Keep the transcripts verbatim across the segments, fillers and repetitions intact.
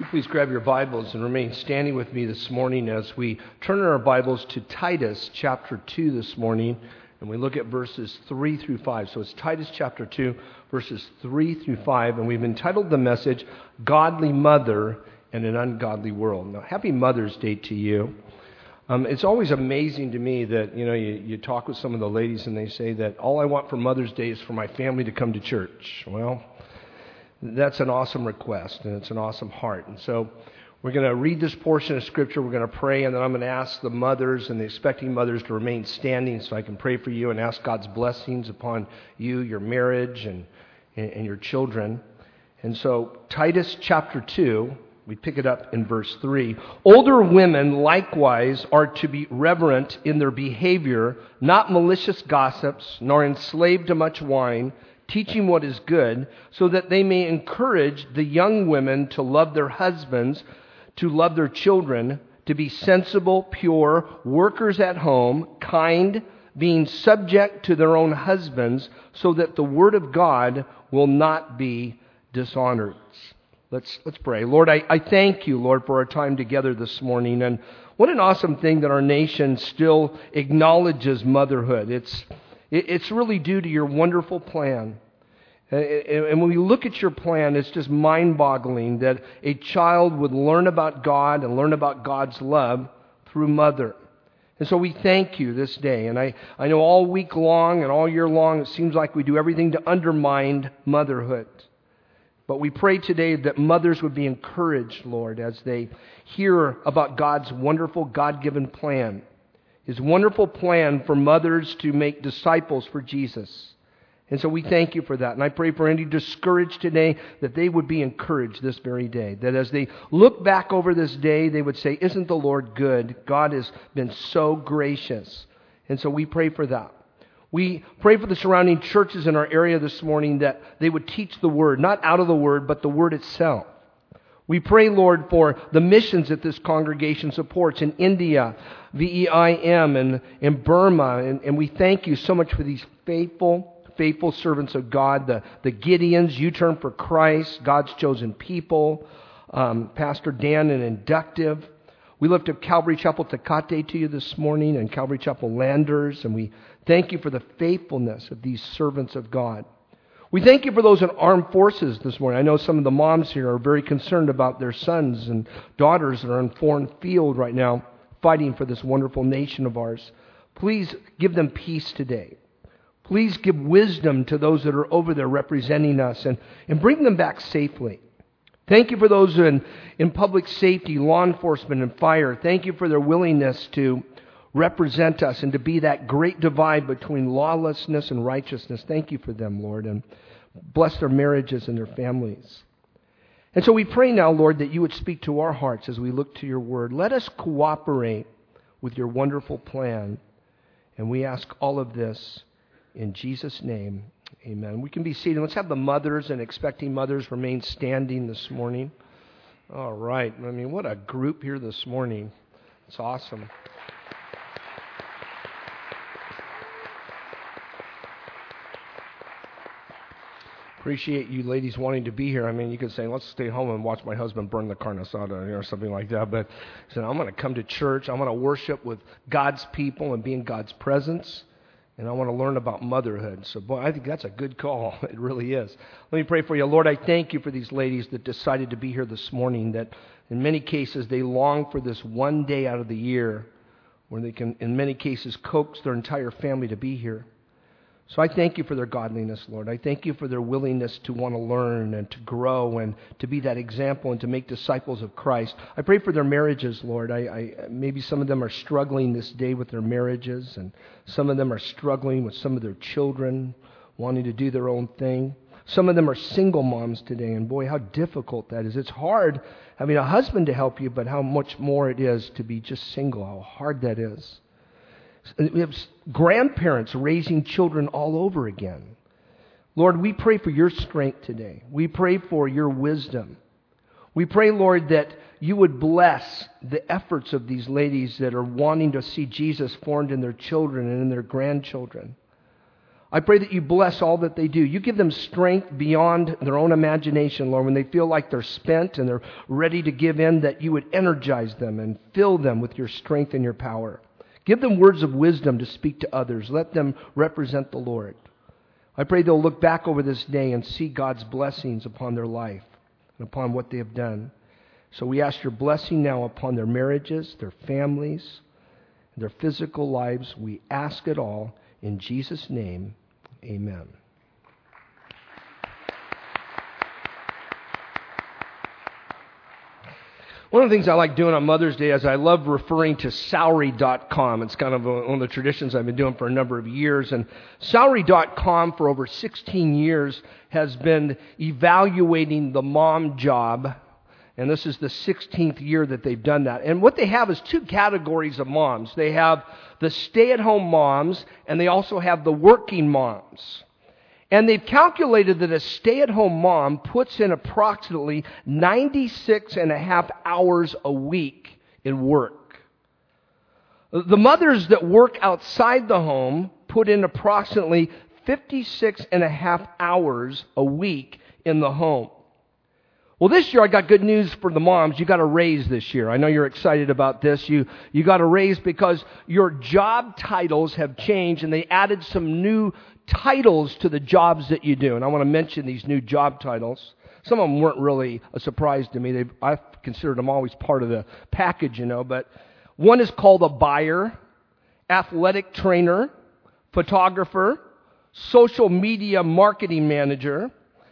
Please grab your Bibles and remain standing with me this morning as we turn our Bibles to Titus chapter two this morning, and we look at verses three through five. So it's Titus chapter two, verses three through five, and we've entitled the message, Godly Mother in an Ungodly World. Now, happy Mother's Day to you. Um, it's always amazing to me that, you know, you, you talk with some of the ladies and they say that all I want for Mother's Day is for my family to come to church. Well, that's an awesome request, and it's an awesome heart. And so we're going to read this portion of Scripture, we're going to pray, and then I'm going to ask the mothers and the expecting mothers to remain standing so I can pray for you and ask God's blessings upon you, your marriage, and, and your children. And so Titus chapter two, we pick it up in verse three. Older women likewise are to be reverent in their behavior, not malicious gossips, nor enslaved to much wine, teaching what is good, so that they may encourage the young women to love their husbands, to love their children, to be sensible, pure, workers at home, kind, being subject to their own husbands, so that the word of God will not be dishonored. Let's let's pray. Lord, I, I thank you, Lord, for our time together this morning. And what an awesome thing that our nation still acknowledges motherhood. It's It's really due to your wonderful plan. And when we look at your plan, it's just mind-boggling that a child would learn about God and learn about God's love through mother. And so we thank you this day. And I, I know all week long and all year long, it seems like we do everything to undermine motherhood. But we pray today that mothers would be encouraged, Lord, as they hear about God's wonderful God-given plan. His wonderful plan for mothers to make disciples for Jesus. And so we thank you for that. And I pray for any discouraged today that they would be encouraged this very day. That as they look back over this day, they would say, isn't the Lord good? God has been so gracious. And so we pray for that. We pray for the surrounding churches in our area this morning that they would teach the Word, not out of the Word, but the Word itself. We pray, Lord, for the missions that this congregation supports in India, V E I M, and in Burma. And, and we thank you so much for these faithful, faithful servants of God, the, the Gideons, U Turn for Christ, God's chosen people, um, Pastor Dan and Inductive. We lift up Calvary Chapel Tecate to you this morning and Calvary Chapel Landers, and we thank you for the faithfulness of these servants of God. We thank you for those in armed forces this morning. I know some of the moms here are very concerned about their sons and daughters that are in foreign field right now fighting for this wonderful nation of ours. Please give them peace today. Please give wisdom to those that are over there representing us and, and bring them back safely. Thank you for those in, in public safety, law enforcement, and fire. Thank you for their willingness to represent us and to be that great divide between lawlessness and righteousness. Thank you for them, Lord, and bless their marriages and their families. And so we pray now, Lord, that you would speak to our hearts as we look to your word. Let us cooperate with your wonderful plan. And we ask all of this in Jesus' name. Amen. We can be seated. Let's have the mothers and expecting mothers remain standing this morning. All right. I mean, what a group here this morning. It's awesome. Appreciate you ladies wanting to be here. I mean, you could say, let's stay home and watch my husband burn the carne asada or something like that. But I said, I'm going to come to church. I'm going to worship with God's people and be in God's presence. And I want to learn about motherhood. So, boy, I think that's a good call. It really is. Let me pray for you. Lord, I thank you for these ladies that decided to be here this morning, that in many cases they long for this one day out of the year where they can, in many cases, coax their entire family to be here. So I thank you for their godliness, Lord. I thank you for their willingness to want to learn and to grow and to be that example and to make disciples of Christ. I pray for their marriages, Lord. I, I maybe some of them are struggling this day with their marriages, and some of them are struggling with some of their children, wanting to do their own thing. Some of them are single moms today, and boy, how difficult that is. It's hard having a husband to help you, but how much more it is to be just single, how hard that is. We have grandparents raising children all over again. Lord, we pray for your strength today. We pray for your wisdom. We pray, Lord, that you would bless the efforts of these ladies that are wanting to see Jesus formed in their children and in their grandchildren. I pray that you bless all that they do. You give them strength beyond their own imagination, Lord, when they feel like they're spent and they're ready to give in, that you would energize them and fill them with your strength and your power. Give them words of wisdom to speak to others. Let them represent the Lord. I pray they'll look back over this day and see God's blessings upon their life and upon what they have done. So we ask your blessing now upon their marriages, their families, their physical lives. We ask it all in Jesus' name. Amen. One of the things I like doing on Mother's Day is I love referring to salary dot com. It's kind of one of the traditions I've been doing for a number of years. And salary dot com for over sixteen years has been evaluating the mom job. And this is the sixteenth year that they've done that. And what they have is two categories of moms. They have the stay-at-home moms, and they also have the working moms. And they've calculated that a stay-at-home mom puts in approximately ninety-six and a half hours a week in work. The mothers that work outside the home put in approximately fifty-six and a half hours a week in the home. Well, this year I got good news for the moms. You got a raise this year. I know you're excited about this. You you got a raise because your job titles have changed and they added some new titles to the jobs that you do. And I want to mention these new job titles. Some of them weren't really a surprise to me. They've, I've considered them always part of the package, you know. But one is called a buyer, athletic trainer, photographer, social media marketing manager,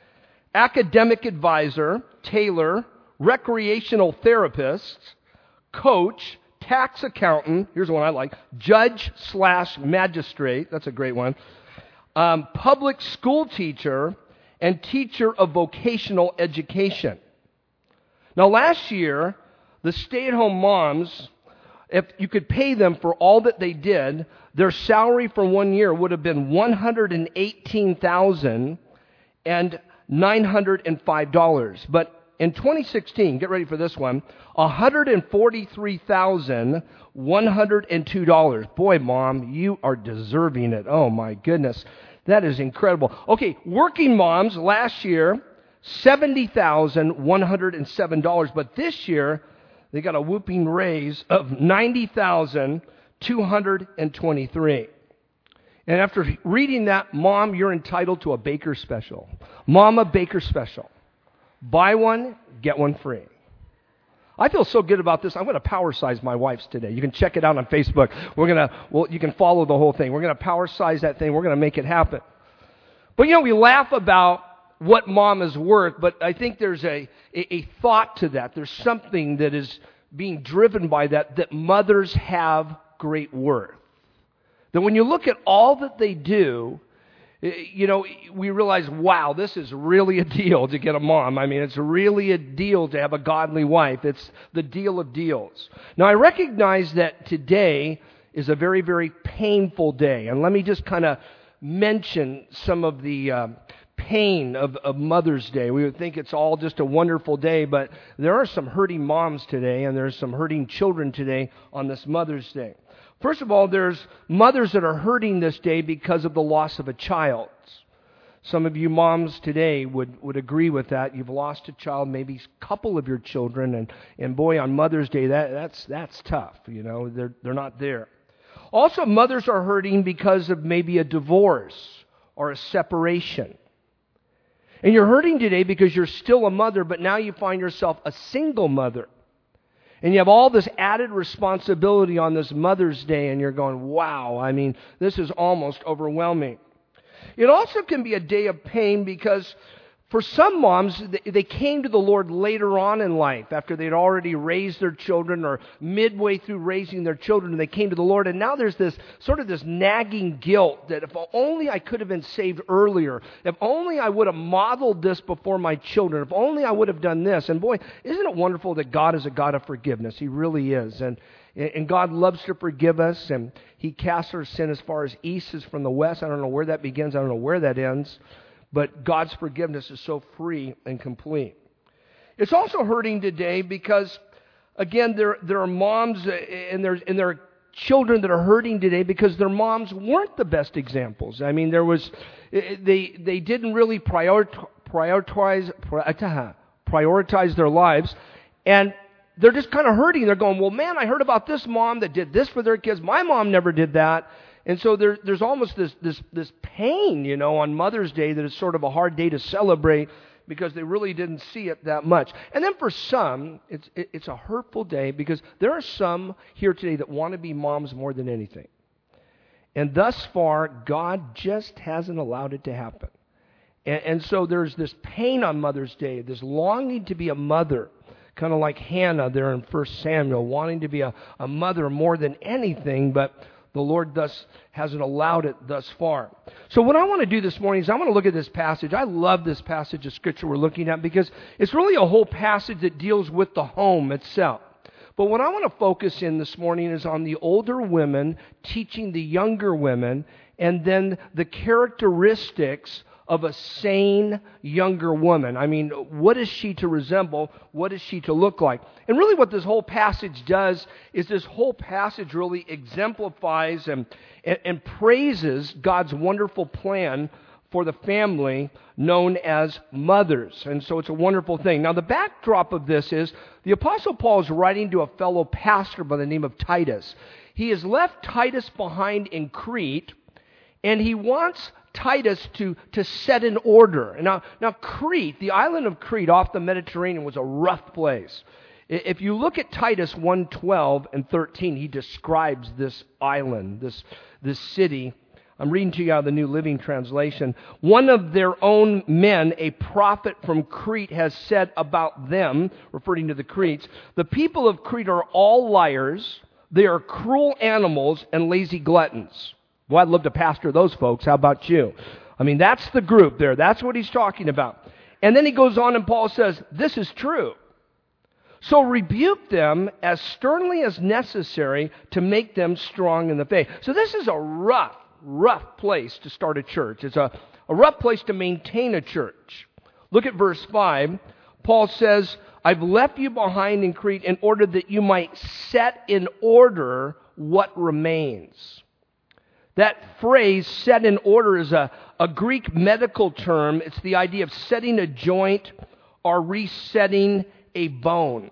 academic advisor, tailor, recreational therapist, coach, tax accountant, here's one I like, judge slash magistrate, that's a great one, um, public school teacher, and teacher of vocational education. Now last year, the stay-at-home moms, if you could pay them for all that they did, their salary for one year would have been one hundred eighteen thousand nine hundred five dollars. But in twenty sixteen, get ready for this one, one hundred forty-three thousand one hundred two dollars. Boy, Mom, you are deserving it. Oh, my goodness. That is incredible. Okay, working moms last year, seventy thousand one hundred seven dollars. But this year, they got a whooping raise of ninety thousand two hundred twenty-three dollars. And after reading that, Mom, you're entitled to a Baker Special. Mama Baker Special. Buy one, get one free. I feel so good about this. I'm going to power size my wife's today. You can check it out on Facebook. We're going to, well, you can follow the whole thing. We're going to power size that thing. We're going to make it happen. But you know, we laugh about what mom is worth, but I think there's a, a, a thought to that. There's something that is being driven by that, that mothers have great worth. That when you look at all that they do, you know, we realize, wow, this is really a deal to get a mom. I mean, it's really a deal to have a godly wife. It's the deal of deals. Now, I recognize that today is a very, very painful day. And let me just kind of mention some of the uh, pain of, of Mother's Day. We would think it's all just a wonderful day, but there are some hurting moms today, and there's some hurting children today on this Mother's Day. First of all, there's mothers that are hurting this day because of the loss of a child. Some of you moms today would, would agree with that. You've lost a child, maybe a couple of your children, and, and boy, on Mother's Day, that, that's that's tough. You know, they're they're not there. Also, mothers are hurting because of maybe a divorce or a separation. And you're hurting today because you're still a mother, but now you find yourself a single mother. And you have all this added responsibility on this Mother's Day, and you're going, wow, I mean, this is almost overwhelming. It also can be a day of pain because for some moms, they came to the Lord later on in life after they'd already raised their children or midway through raising their children, and they came to the Lord. And now there's this sort of this nagging guilt that if only I could have been saved earlier, if only I would have modeled this before my children, if only I would have done this. And boy, isn't it wonderful that God is a God of forgiveness? He really is. And And God loves to forgive us, and He casts our sin as far as east is from the west. I don't know where that begins. I don't know where that ends. But God's forgiveness is so free and complete. It's also hurting today because, again, there there are moms and there and there are children that are hurting today because their moms weren't the best examples. I mean, there was, they they didn't really prioritize, prioritize, prioritize their lives, and they're just kind of hurting. They're going, well, man, I heard about this mom that did this for their kids. My mom never did that. And so there, there's almost this, this, this pain, you know, on Mother's Day that is sort of a hard day to celebrate because they really didn't see it that much. And then for some, it's, it, it's a hurtful day because there are some here today that want to be moms more than anything. And thus far, God just hasn't allowed it to happen. And, and so there's this pain on Mother's Day, this longing to be a mother, kind of like Hannah there in First Samuel, wanting to be a, a mother more than anything, but the Lord thus hasn't allowed it thus far. So what I want to do this morning is I want to look at this passage. I love this passage of Scripture we're looking at because it's really a whole passage that deals with the home itself. But what I want to focus in this morning is on the older women teaching the younger women, and then the characteristics of a sane younger woman. I mean, what is she to resemble? What is she to look like? And really what this whole passage does is this whole passage really exemplifies and, and, and praises God's wonderful plan for the family known as mothers. And so it's a wonderful thing. Now the backdrop of this is the Apostle Paul is writing to a fellow pastor by the name of Titus. He has left Titus behind in Crete, and he wants Titus to, to set in order. Now, now Crete, the island of Crete off the Mediterranean, was a rough place. If you look at Titus one twelve and thirteen, he describes this island, this, this city. I'm reading to you out of the New Living Translation. One of their own men, a prophet from Crete, has said about them, referring to the Cretes, the people of Crete are all liars, they are cruel animals and lazy gluttons. Well, I'd love to pastor those folks. How about you? I mean, that's the group there. That's what he's talking about. And then he goes on and Paul says, this is true. So rebuke them as sternly as necessary to make them strong in the faith. So this is a rough, rough place to start a church. It's a, a rough place to maintain a church. Look at verse five. Paul says, I've left you behind in Crete in order that you might set in order what remains. That phrase, set in order, is a, a Greek medical term. It's the idea of setting a joint or resetting a bone.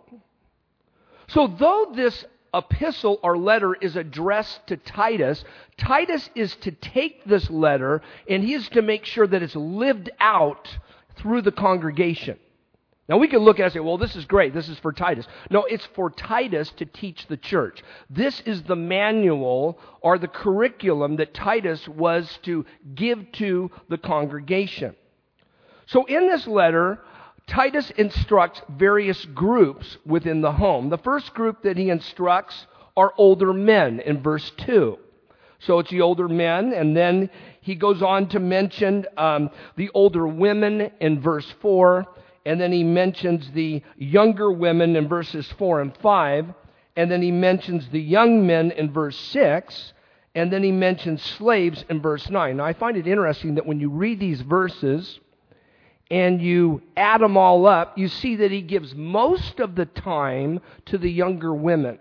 So though this epistle or letter is addressed to Titus, Titus is to take this letter and he is to make sure that it's lived out through the congregation. Now we can look at it and say, well, this is great. This is for Titus. No, it's for Titus to teach the church. This is the manual or the curriculum that Titus was to give to the congregation. So in this letter, Titus instructs various groups within the home. The first group that he instructs are older men in verse two. So it's the older men, and then he goes on to mention um, the older women in verse four. And then he mentions the younger women in verses four and five. And then he mentions the young men in verse six. And then he mentions slaves in verse nine. Now I find it interesting that when you read these verses and you add them all up, you see that he gives most of the time to the younger women.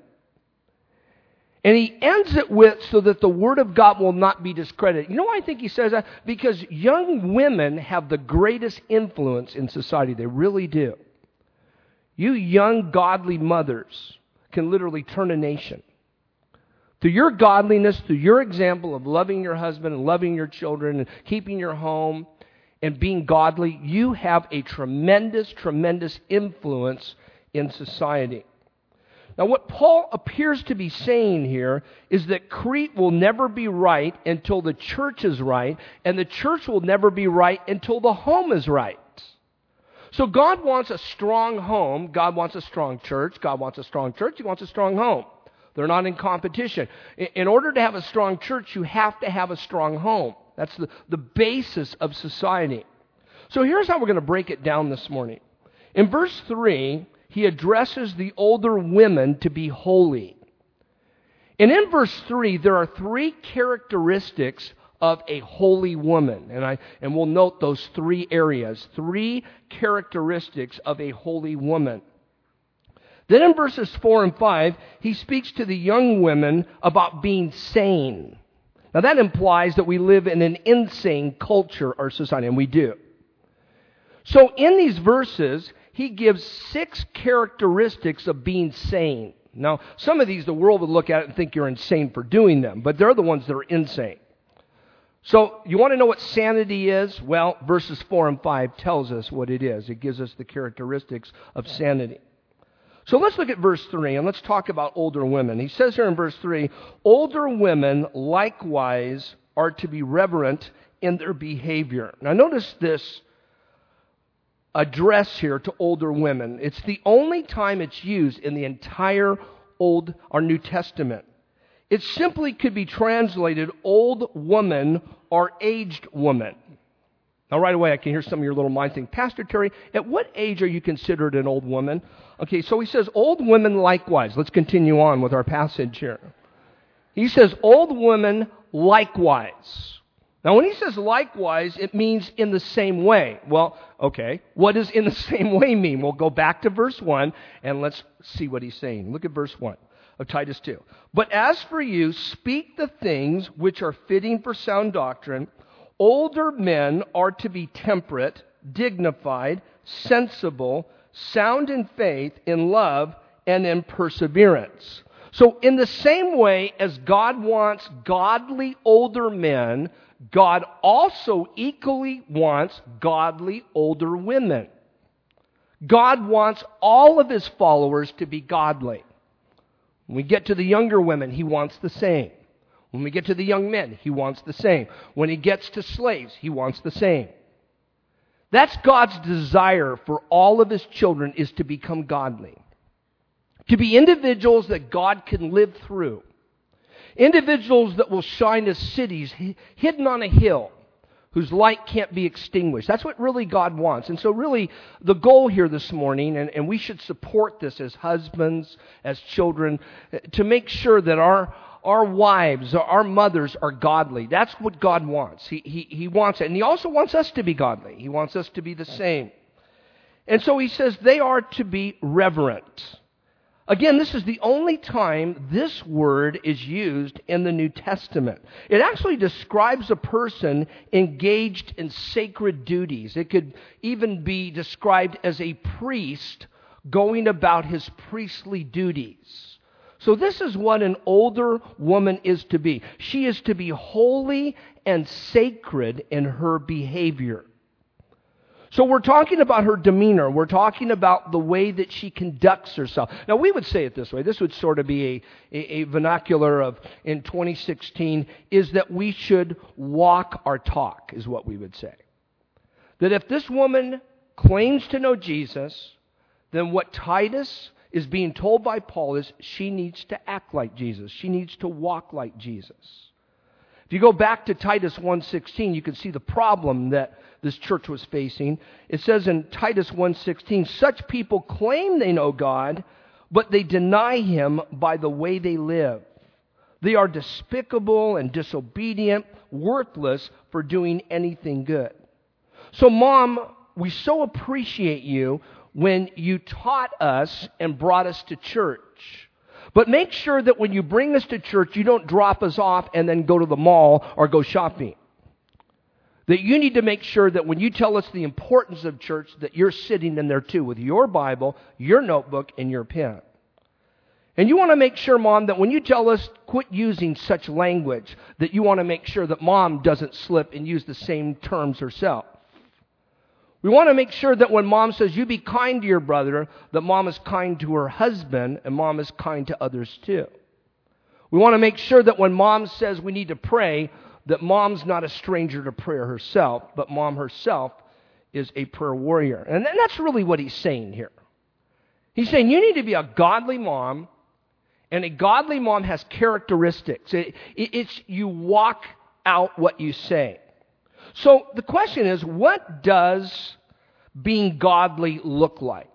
And he ends it with, so that the word of God will not be discredited. You know why I think he says that? Because young women have the greatest influence in society. They really do. You young godly mothers can literally turn a nation. Through your godliness, through your example of loving your husband and loving your children and keeping your home and being godly, you have a tremendous, tremendous influence in society. Now, what Paul appears to be saying here is that Crete will never be right until the church is right, and the church will never be right until the home is right. So God wants a strong home. God wants a strong church. God wants a strong church. He wants a strong home. They're not in competition. In order to have a strong church, you have to have a strong home. That's the, the basis of society. So here's how we're going to break it down this morning. In verse three, he addresses the older women to be holy. And in verse three, there are three characteristics of a holy woman. And I and we'll note those three areas. Three characteristics of a holy woman. Then in verses four and five, he speaks to the young women about being sane. Now that implies that we live in an insane culture or society, and we do. So in these verses, he gives six characteristics of being sane. Now, some of these, the world would look at it and think you're insane for doing them, but they're the ones that are insane. So, you want to know what sanity is? Well, verses four and five tells us what it is. It gives us the characteristics of sanity. So let's look at verse three, and let's talk about older women. He says here in verse three, older women likewise are to be reverent in their behavior. Now notice this address here to older women. It's the only time it's used in the entire Old or New Testament. It simply could be translated old woman or aged woman. Now right away I can hear some of your little mind think, Pastor Terry, at what age are you considered an old woman? Okay, so he says old women likewise. Let's continue on with our passage here. He says old women likewise. Now, when he says likewise, it means in the same way. Well, okay, what does in the same way mean? We'll go back to verse one, and let's see what he's saying. Look at verse one of Titus two. But as for you, speak the things which are fitting for sound doctrine. Older men are to be temperate, dignified, sensible, sound in faith, in love, and in perseverance. So, in the same way as God wants godly older men, God also equally wants godly older women. God wants all of His followers to be godly. When we get to the younger women, He wants the same. When we get to the young men, He wants the same. When He gets to slaves, He wants the same. That's God's desire for all of His children, is to become godly. To be individuals that God can live through. Individuals that will shine as cities hidden on a hill, whose light can't be extinguished. That's what really God wants. And so really, the goal here this morning, and, and we should support this as husbands, as children, to make sure that our, our wives, our mothers are godly. That's what God wants. He, he, he wants it. And He also wants us to be godly. He wants us to be the same. And so He says they are to be reverent. Again, this is the only time this word is used in the New Testament. It actually describes a person engaged in sacred duties. It could even be described as a priest going about his priestly duties. So this is what an older woman is to be. She is to be holy and sacred in her behavior. So we're talking about her demeanor. We're talking about the way that she conducts herself. Now, we would say it this way. This would sort of be a, a, a vernacular of, in twenty sixteen, is that we should walk our talk, is what we would say. That if this woman claims to know Jesus, then what Titus is being told by Paul is she needs to act like Jesus. She needs to walk like Jesus. If you go back to Titus one sixteen, you can see the problem that this church was facing. It says in Titus one sixteen, such people claim they know God, but they deny Him by the way they live. They are despicable and disobedient, worthless for doing anything good. So, Mom, we so appreciate you when you taught us and brought us to church. But make sure that when you bring us to church, you don't drop us off and then go to the mall or go shopping. That you need to make sure that when you tell us the importance of church, that you're sitting in there too with your Bible, your notebook, and your pen. And you want to make sure, Mom, that when you tell us quit using such language, that you want to make sure that Mom doesn't slip and use the same terms herself. We want to make sure that when Mom says, you be kind to your brother, that Mom is kind to her husband and Mom is kind to others too. We want to make sure that when Mom says we need to pray, that Mom's not a stranger to prayer herself, but Mom herself is a prayer warrior. And that's really what he's saying here. He's saying you need to be a godly mom, and a godly mom has characteristics. It, it, it's you walk out what you say. So the question is, what does being godly look like?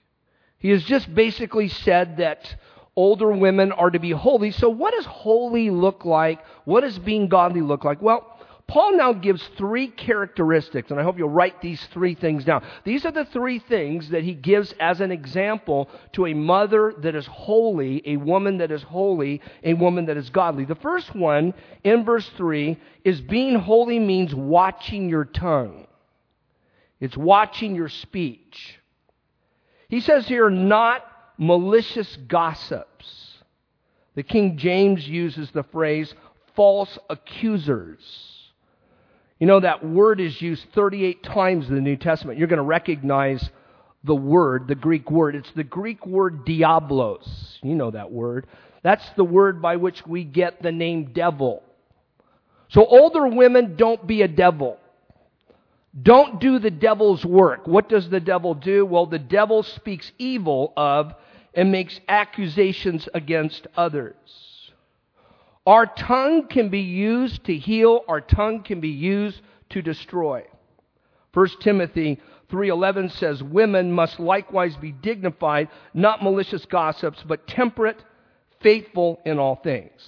He has just basically said that older women are to be holy. So what does holy look like? What does being godly look like? Well, Paul now gives three characteristics, and I hope you'll write these three things down. These are the three things that he gives as an example to a mother that is holy, a woman that is holy, a woman that is godly. The first one, in verse three, is being holy means watching your tongue. It's watching your speech. He says here, not malicious gossips. The King James uses the phrase, false accusers. You know, that word is used thirty-eight times in the New Testament. You're going to recognize the word, the Greek word. It's the Greek word diablos. You know that word. That's the word by which we get the name devil. So older women, don't be a devil. Don't do the devil's work. What does the devil do? Well, the devil speaks evil of and makes accusations against others. Our tongue can be used to heal. Our tongue can be used to destroy. First Timothy three eleven says, women must likewise be dignified, not malicious gossips, but temperate, faithful in all things.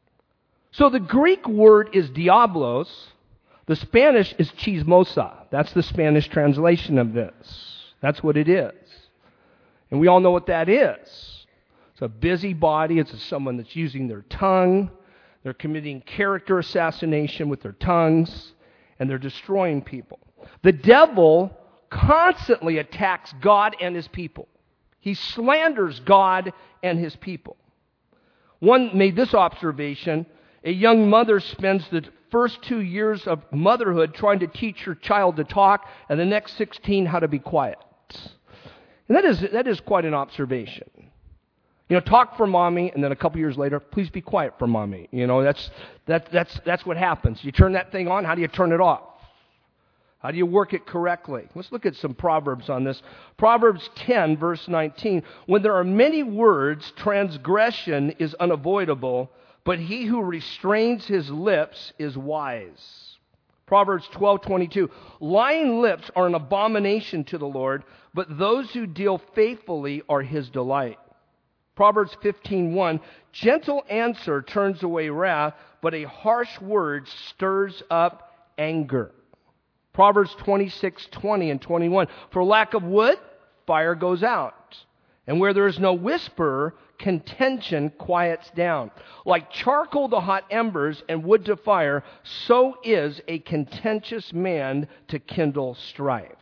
So the Greek word is diablos. The Spanish is chismosa. That's the Spanish translation of this. That's what it is. And we all know what that is. It's a busybody. It's someone that's using their tongue. They're committing character assassination with their tongues, and they're destroying people. The devil constantly attacks God and his people. He slanders God and his people. One made this observation. A young mother spends the first two years of motherhood trying to teach her child to talk, and the next sixteen how to be quiet. And that is, that is quite an observation. You know, talk for mommy, and then a couple years later, please be quiet for mommy. You know, that's, that, that's, that's what happens. You turn that thing on, how do you turn it off? How do you work it correctly? Let's look at some Proverbs on this. Proverbs ten, verse nineteen. When there are many words, transgression is unavoidable, but he who restrains his lips is wise. Proverbs twelve twenty-two. Lying lips are an abomination to the Lord, but those who deal faithfully are his delight. Proverbs fifteen one. Gentle answer turns away wrath, but a harsh word stirs up anger. Proverbs twenty-six twenty and twenty-one. For lack of wood, fire goes out. And where there is no whisperer, contention quiets down. Like charcoal to hot embers and wood to fire, so is a contentious man to kindle strife.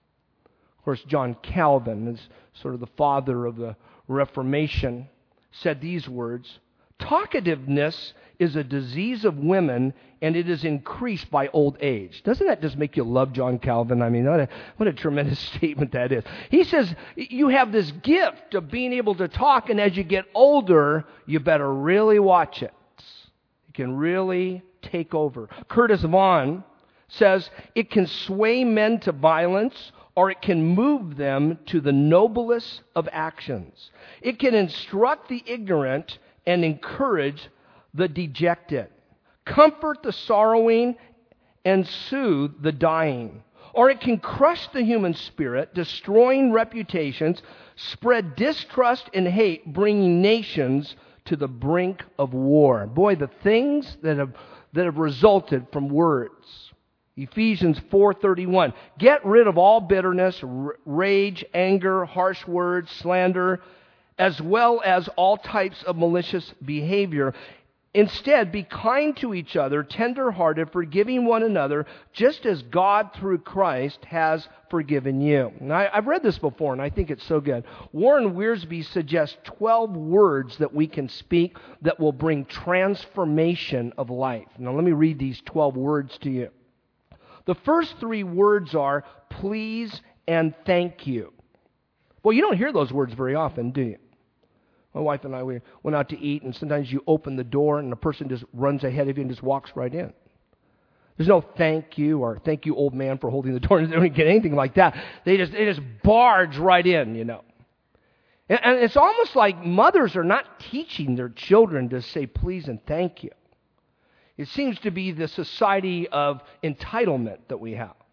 Of course, John Calvin is sort of the father of the Reformation, said these words, talkativeness is a disease of women, and it is increased by old age. Doesn't that just make you love John Calvin? I mean, what a, what a tremendous statement that is. He says, you have this gift of being able to talk, and as you get older, you better really watch it. It can really take over. Curtis Vaughan says, it can sway men to violence, or it can move them to the noblest of actions. It can instruct the ignorant and encourage the dejected, comfort the sorrowing, and soothe the dying. Or it can crush the human spirit, destroying reputations, spread distrust and hate, bringing nations to the brink of war. Boy, the things that have that have resulted from words. Ephesians four thirty-one. Get rid of all bitterness, r- rage, anger, harsh words, slander, as well as all types of malicious behavior. Instead, be kind to each other, tender-hearted, forgiving one another, just as God through Christ has forgiven you. Now, I, I've read this before, and I think it's so good. Warren Wiersbe suggests twelve words that we can speak that will bring transformation of life. Now, let me read these twelve words to you. The first three words are please and thank you. Well, you don't hear those words very often, do you? My wife and I, we went out to eat, and sometimes you open the door and the person just runs ahead of you and just walks right in. There's no thank you or thank you, old man, for holding the door. They don't get anything like that. They just they just barge right in, you know. And, and it's almost like mothers are not teaching their children to say please and thank you. It seems to be the society of entitlement that we have.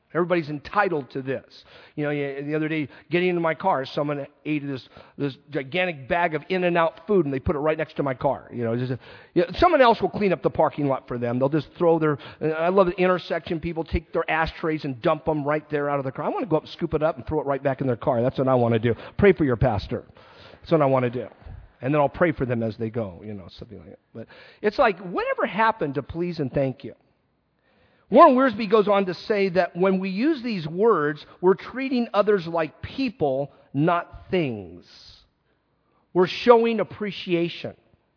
Everybody's entitled to this. You know, the other day, getting into my car, someone ate this this gigantic bag of In-N-Out food, and they put it right next to my car. You know, just a, you know, someone else will clean up the parking lot for them. They'll just throw their. I love the intersection. People take their ashtrays and dump them right there out of the car. I want to go up, scoop it up, and throw it right back in their car. That's what I want to do. Pray for your pastor. That's what I want to do. And then I'll pray for them as they go. You know, something like that. But it's like, whatever happened to please and thank you? Warren Wiersbe goes on to say that when we use these words, we're treating others like people, not things. We're showing appreciation.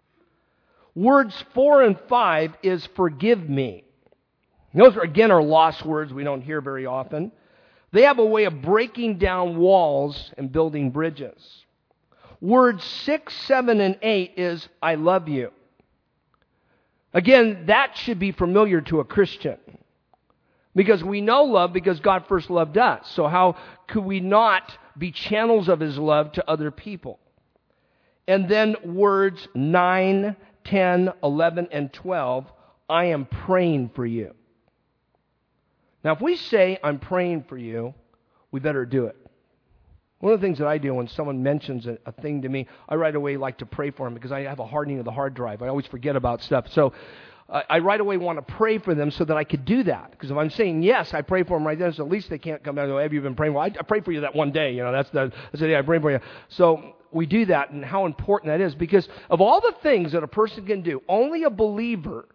Words four and five is forgive me. Those, are, again, are lost words we don't hear very often. They have a way of breaking down walls and building bridges. Words six, seven, and eight is I love you. Again, that should be familiar to a Christian. Because we know love because God first loved us. So how could we not be channels of His love to other people? And then words nine, ten, eleven, and twelve, I am praying for you. Now if we say I'm praying for you, we better do it. One of the things that I do when someone mentions a, a thing to me, I right away like to pray for them because I have a hardening of the hard drive. I always forget about stuff. So I right away want to pray for them so that I could do that. Because if I'm saying yes, I pray for them right then, so at least they can't come back and go, have you been praying? Well, I, I prayed for you that one day. You know, that's the, that's the day I prayed for you. So we do that, and how important that is. Because of all the things that a person can do, only a believer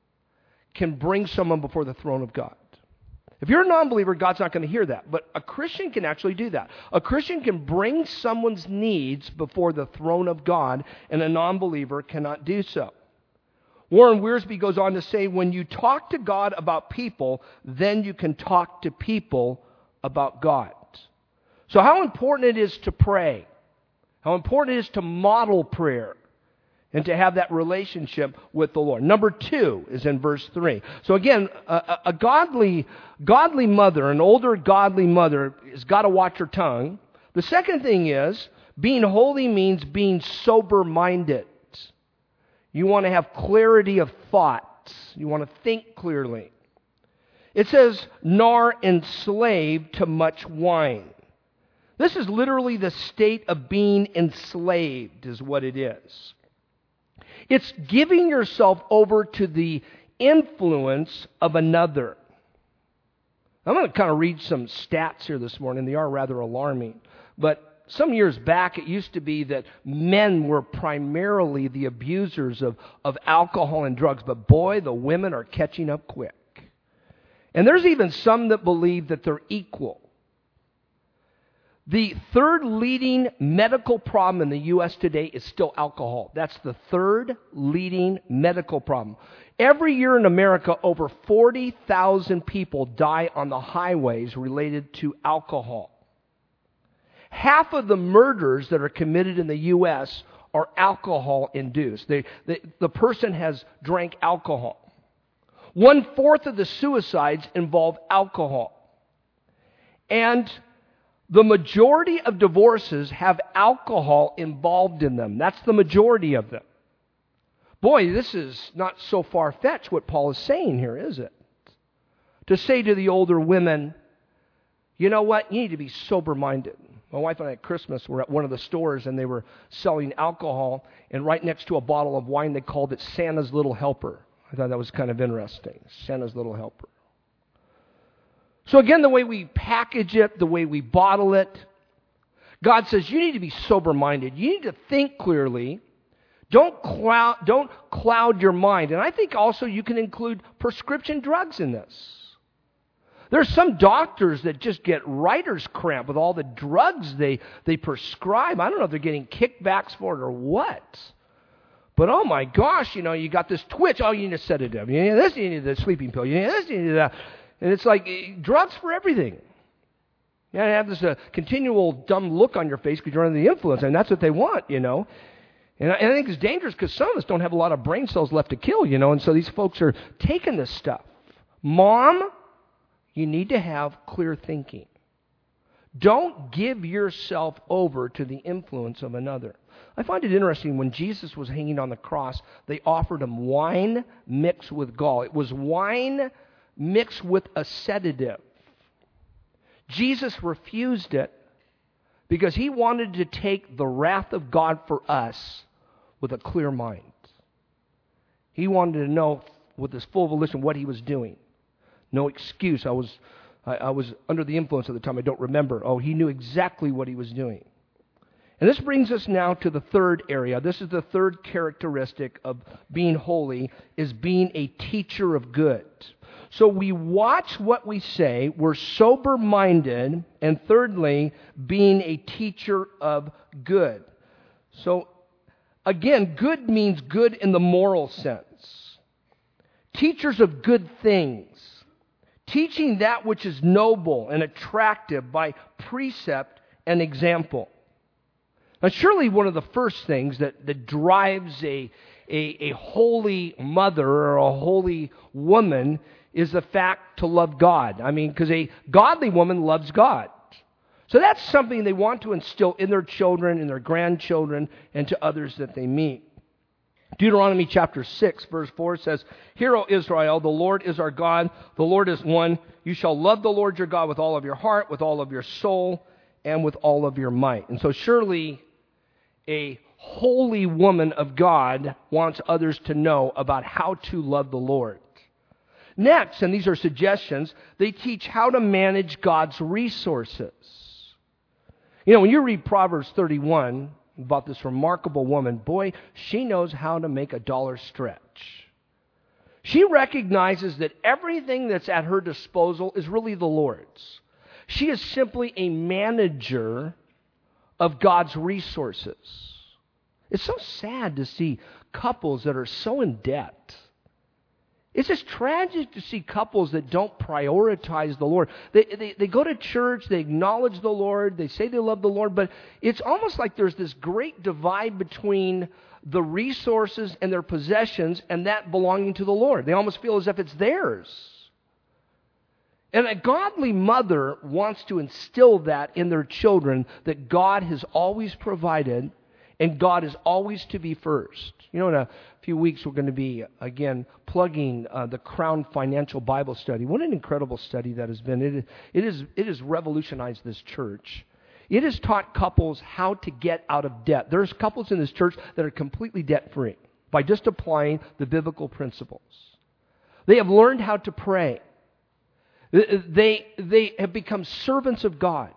can bring someone before the throne of God. If you're a non-believer, God's not going to hear that. But a Christian can actually do that. A Christian can bring someone's needs before the throne of God, and a non-believer cannot do so. Warren Wiersbe goes on to say, when you talk to God about people, then you can talk to people about God. So how important it is to pray, how important it is to model prayer, and to have that relationship with the Lord. Number two is in verse three. So again, a, a godly, godly mother, an older godly mother, has got to watch her tongue. The second thing is, being holy means being sober-minded. You want to have clarity of thoughts. You want to think clearly. It says, nor enslaved to much wine. This is literally the state of being enslaved is what it is. It's giving yourself over to the influence of another. I'm going to kind of read some stats here this morning. They are rather alarming. But some years back, it used to be that men were primarily the abusers of, of alcohol and drugs. But boy, the women are catching up quick. And there's even some that believe that they're equal. The third leading medical problem in the U S today is still alcohol. That's the third leading medical problem. Every year in America, over forty thousand people die on the highways related to alcohol. Half of the murders that are committed in the U S are alcohol-induced. They, they, the person has drank alcohol. One-fourth of the suicides involve alcohol. And the majority of divorces have alcohol involved in them. That's the majority of them. Boy, this is not so far-fetched what Paul is saying here, is it? To say to the older women, you know what, you need to be sober-minded. My wife and I at Christmas were at one of the stores and they were selling alcohol, and right next to a bottle of wine they called it Santa's Little Helper. I thought that was kind of interesting, Santa's Little Helper. So again, the way we package it, the way we bottle it, God says you need to be sober-minded. You need to think clearly. Don't cloud, don't cloud your mind. And I think also you can include prescription drugs in this. There's some doctors that just get writer's cramp with all the drugs they, they prescribe. I don't know if they're getting kickbacks for it or what. But oh my gosh, you know, you got this twitch. Oh, you need a sedative. You need this, you need the sleeping pill. You need this, you need that. And it's like drugs for everything. You have this uh, continual dumb look on your face because you're under the influence, and that's what they want, you know. And I, and I think it's dangerous because some of us don't have a lot of brain cells left to kill, you know, and so these folks are taking this stuff. Mom, you need to have clear thinking. Don't give yourself over to the influence of another. I find it interesting when Jesus was hanging on the cross, they offered him wine mixed with gall. It was wine mixed with a sedative. Jesus refused it because he wanted to take the wrath of God for us with a clear mind. He wanted to know with his full volition what he was doing. No excuse. I was, I, I was under the influence at the time. I don't remember. Oh, he knew exactly what he was doing. And this brings us now to the third area. This is the third characteristic of being holy, is being a teacher of good. So we watch what we say, we're sober-minded, and thirdly, being a teacher of good. So again, good means good in the moral sense. Teachers of good things. Teaching that which is noble and attractive by precept and example. Now, surely one of the first things that, that drives a, a, a holy mother or a holy woman is the fact to love God. I mean, because a godly woman loves God. So that's something they want to instill in their children, in their grandchildren, and to others that they meet. Deuteronomy chapter six, verse four says, "Hear, O Israel, the Lord is our God, the Lord is one. You shall love the Lord your God with all of your heart, with all of your soul, and with all of your might." And so surely a holy woman of God wants others to know about how to love the Lord. Next, and these are suggestions, they teach how to manage God's resources. You know, when you read Proverbs thirty-one about this remarkable woman, boy, she knows how to make a dollar stretch. She recognizes that everything that's at her disposal is really the Lord's. She is simply a manager of God's resources. It's so sad to see couples that are so in debt. It's just tragic to see couples that don't prioritize the Lord. They, they, they go to church, they acknowledge the Lord, they say they love the Lord, but it's almost like there's this great divide between the resources and their possessions and that belonging to the Lord. They almost feel as if it's theirs. And a godly mother wants to instill that in their children, that God has always provided and God is always to be first. You know, in a few weeks we're going to be, again, plugging uh, the Crown Financial Bible Study. What an incredible study that has been. It, it, is, it has revolutionized this church. It has taught couples how to get out of debt. There's couples in this church that are completely debt-free by just applying the biblical principles. They have learned how to pray. They, they have become servants of God.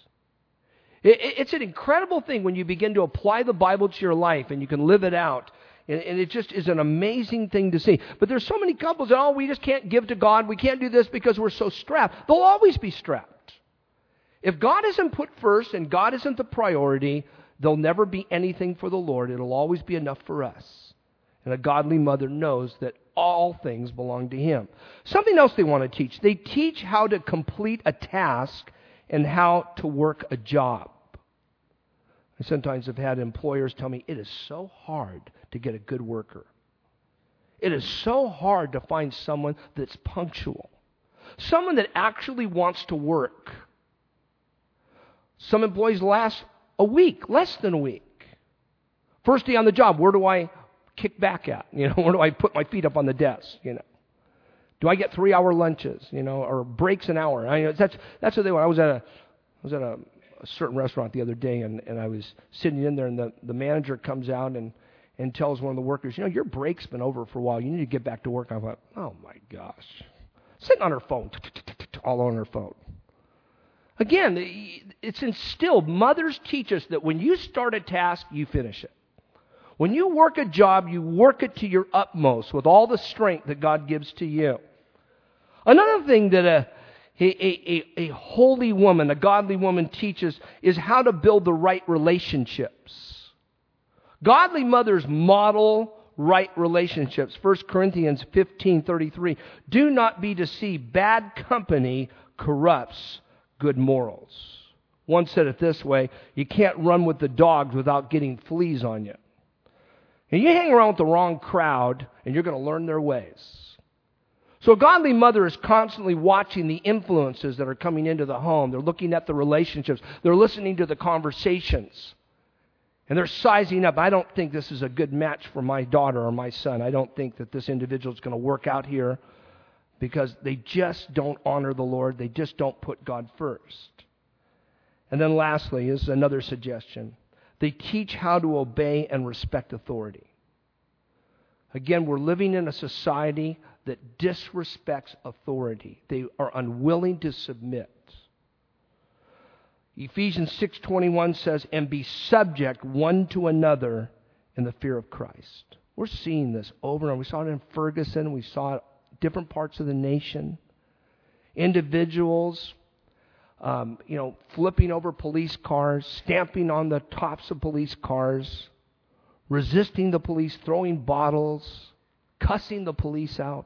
It's an incredible thing when you begin to apply the Bible to your life and you can live it out. And it just is an amazing thing to see. But there's so many couples that, oh, we just can't give to God. We can't do this because we're so strapped. They'll always be strapped. If God isn't put first and God isn't the priority, there'll never be anything for the Lord. It'll always be enough for us. And a godly mother knows that all things belong to Him. Something else they want to teach. They teach how to complete a task and how to work a job. I sometimes have had employers tell me, it is so hard to get a good worker. It is so hard to find someone that's punctual. Someone that actually wants to work. Some employees last a week, less than a week. First day on the job, where do I kick back at? You know, where do I put my feet up on the desk? You know, do I get three-hour lunches? You know, or breaks an hour? I mean, that's that's what they want. I was at a I was at a, a certain restaurant the other day, and, and I was sitting in there, and the, the manager comes out and and tells one of the workers, you know, your break's been over for a while. You need to get back to work. I thought, oh my gosh, sitting on her phone, all on her phone. Again, it's instilled. Mothers teach us that when you start a task, you finish it. When you work a job, you work it to your utmost with all the strength that God gives to you. Another thing that a, a, a, a holy woman, a godly woman teaches is how to build the right relationships. Godly mothers model right relationships. First Corinthians fifteen thirty-three. Do not be deceived. Bad company corrupts good morals. One said it this way, you can't run with the dogs without getting fleas on you. And you hang around with the wrong crowd, and you're going to learn their ways. So a godly mother is constantly watching the influences that are coming into the home. They're looking at the relationships. They're listening to the conversations. And they're sizing up. I don't think this is a good match for my daughter or my son. I don't think that this individual is going to work out here. because they just don't honor the Lord. They just don't put God first. And then lastly is another suggestion. They teach how to obey and respect authority. Again, we're living in a society that disrespects authority. They are unwilling to submit. Ephesians six twenty-one says, and be subject one to another in the fear of Christ. We're seeing this over and over. We saw it in Ferguson. We saw it in different parts of the nation. Individuals, um, you know, flipping over police cars, stamping on the tops of police cars, resisting the police, throwing bottles, cussing the police out.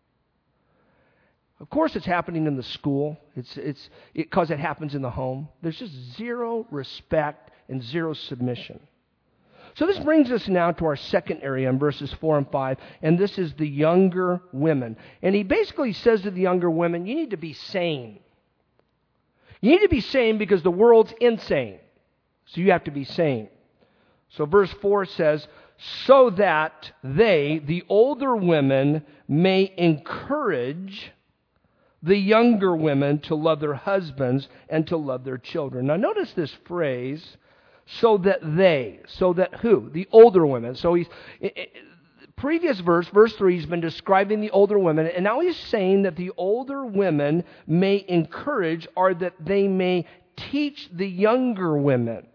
Of course, it's happening in the school. It's it's because it, it happens in the home. There's just zero respect and zero submission. So this brings us now to our second area in verses four and five, and this is the younger women. And he basically says to the younger women, you need to be sane. You need to be sane because the world's insane. So you have to be sane. So verse four says, so that they, the older women, may encourage the younger women to love their husbands and to love their children. Now notice this phrase, so that they, so that who? The older women. So he's, previous verse, verse three, he's been describing the older women, and now he's saying that the older women may encourage, or that they may teach the younger women.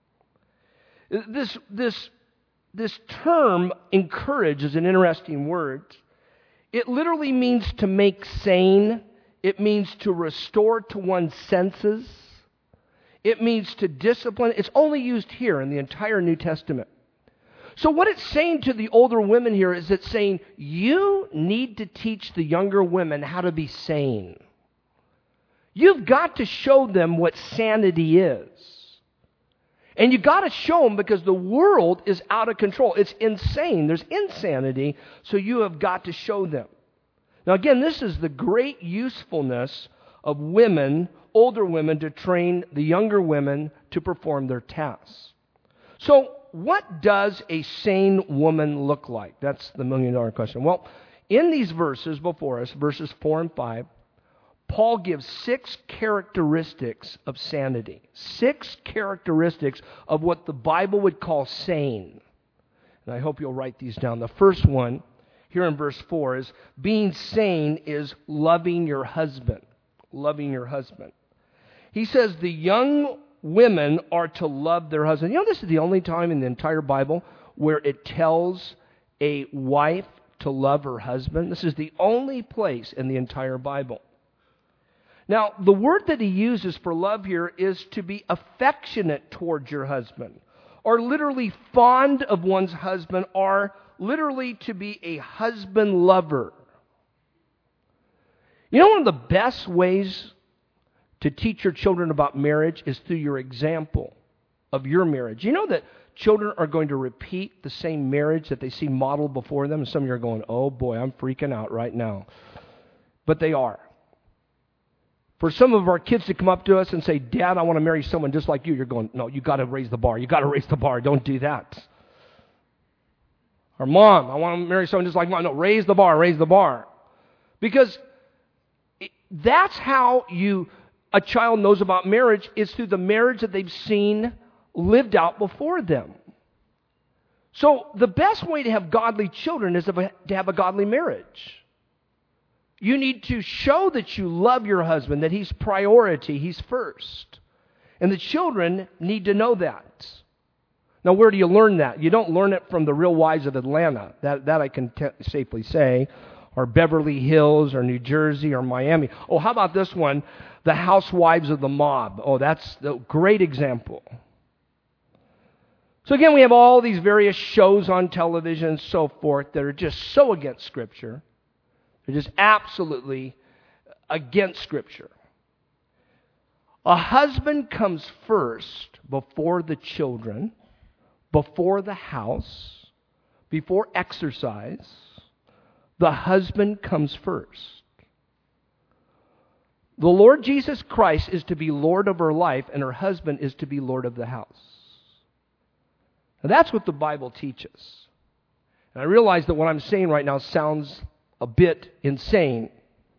This, this, this term, encourage, is an interesting word. It literally means to make sane. It means to restore to one's senses. It means to discipline. It's only used here in the entire New Testament. So what it's saying to the older women here is it's saying, you need to teach the younger women how to be sane. You've got to show them what sanity is. And you've got to show them because the world is out of control. It's insane. There's insanity. So you have got to show them. Now again, this is the great usefulness of women, older women, to train the younger women to perform their tasks. So what does a sane woman look like? That's the million dollar question. Well, in these verses before us, verses four and five, Paul gives six characteristics of sanity. Six characteristics of what the Bible would call sane. And I hope you'll write these down. The first one, here in verse four, is being sane is loving your husband. Loving your husband. He says the young women are to love their husband. You know, this is the only time in the entire Bible where it tells a wife to love her husband. This is the only place in the entire Bible. Now, the word that he uses for love here is to be affectionate towards your husband, or literally fond of one's husband, or literally to be a husband lover. You know, one of the best ways to teach your children about marriage is through your example of your marriage. You know that children are going to repeat the same marriage that they see modeled before them, and some of you are going, oh boy, I'm freaking out right now. But they are. For some of our kids to come up to us and say, Dad, I want to marry someone just like you, you're going, no, you got to raise the bar. You got to raise the bar. Don't do that. Or Mom, I want to marry someone just like Mom. No, raise the bar, raise the bar. Because it, that's how you a child knows about marriage, is through the marriage that they've seen lived out before them. So the best way to have godly children is to have a godly marriage. You need to show that you love your husband, that he's priority, he's first. And the children need to know that. Now, where do you learn that? You don't learn it from the Real Wives of Atlanta. That, that I can t- safely say. Or Beverly Hills, or New Jersey, or Miami. Oh, how about this one? The Housewives of the Mob. Oh, that's a great example. So again, we have all these various shows on television and so forth that are just so against Scripture. They're just absolutely against Scripture. A husband comes first before the children, before the house, before exercise. The husband comes first. The Lord Jesus Christ is to be Lord of her life, and her husband is to be Lord of the house. Now that's what the Bible teaches. And I realize that what I'm saying right now sounds a bit insane.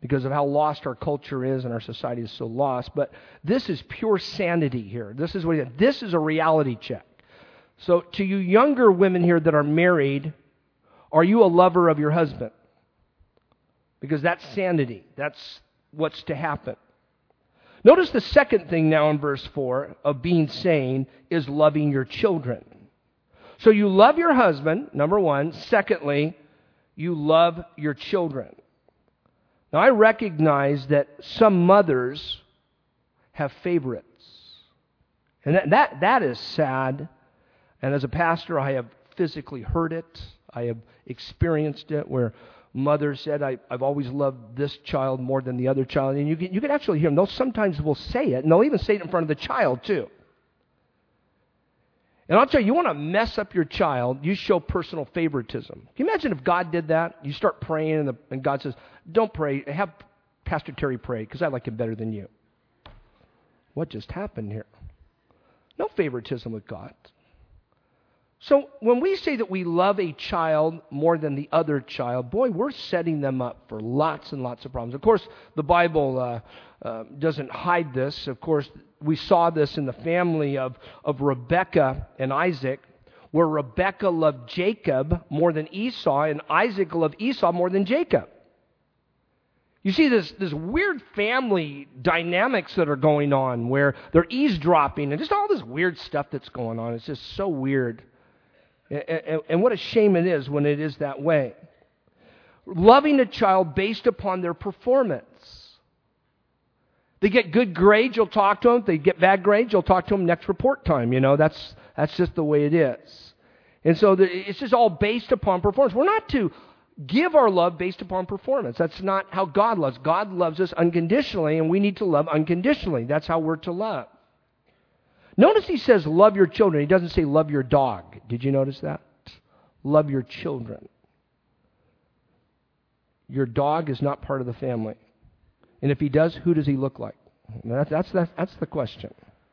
because of how lost our culture is and our society is so lost. But this is pure sanity here. This is what this is a reality check. So to you younger women here that are married, are you a lover of your husband? Because that's sanity. That's what's to happen. Notice the second thing now in verse four of being sane is loving your children. So you love your husband, number one. Secondly, you love your children. Now I recognize that some mothers have favorites. And that, that, that is sad. And as a pastor, I have physically heard it. I have experienced it where mother said, I, I've always loved this child more than the other child. And you can, you can actually hear them. They'll sometimes will say it, and they'll even say it in front of the child too. And I'll tell you, you want to mess up your child, you show personal favoritism. Can you imagine if God did that? You start praying, and, the, and God says, don't pray. Have Pastor Terry pray, because I like him better than you. What just happened here? No favoritism with God. So when we say that we love a child more than the other child, boy, we're setting them up for lots and lots of problems. Of course, the Bible uh, uh, doesn't hide this. Of course, we saw this in the family of, of Rebekah and Isaac, where Rebekah loved Jacob more than Esau, and Isaac loved Esau more than Jacob. You see this, this weird family dynamics that are going on where they're eavesdropping and just all this weird stuff that's going on. It's just so weird. And what a shame it is when it is that way. Loving a child based upon their performance. They get good grades, you'll talk to them. If they get bad grades, you'll talk to them next report time. You know, that's that's just the way it is. And so it's just all based upon performance. We're not to give our love based upon performance. That's not how God loves. God loves us unconditionally, and we need to love unconditionally. That's how we're to love. Notice he says, love your children. He doesn't say, love your dog. Did you notice that? Love your children. Your dog is not part of the family. And if he does, who does he look like? That's, that's, that's, that's the question.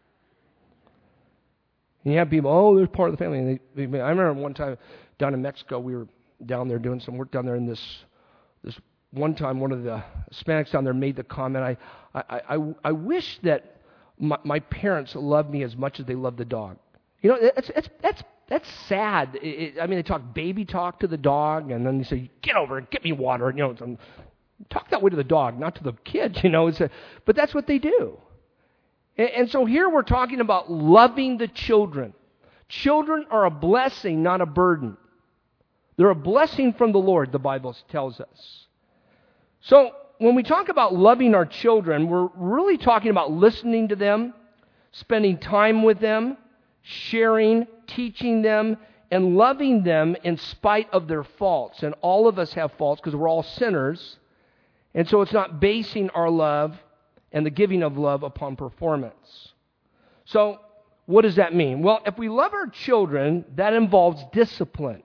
And you have people, oh, they're part of the family. And they, they, I remember one time down in Mexico, we were down there doing some work down there, and this this one time one of the Hispanics down there made the comment, I, I, I, I wish that My, my parents love me as much as they love the dog. You know, that's that's that's that's sad. It, it, I mean, they talk baby talk to the dog, and then they say, "Get over it, get me water." You know, and talk that way to the dog, not to the kids. You know, it's a, but that's what they do. And, and so here we're talking about loving the children. Children are a blessing, not a burden. They're a blessing from the Lord, the Bible tells us. So when we talk about loving our children, we're really talking about listening to them, spending time with them, sharing, teaching them, and loving them in spite of their faults. And all of us have faults because we're all sinners. And so it's not basing our love and the giving of love upon performance. So what does that mean? Well, if we love our children, that involves discipline.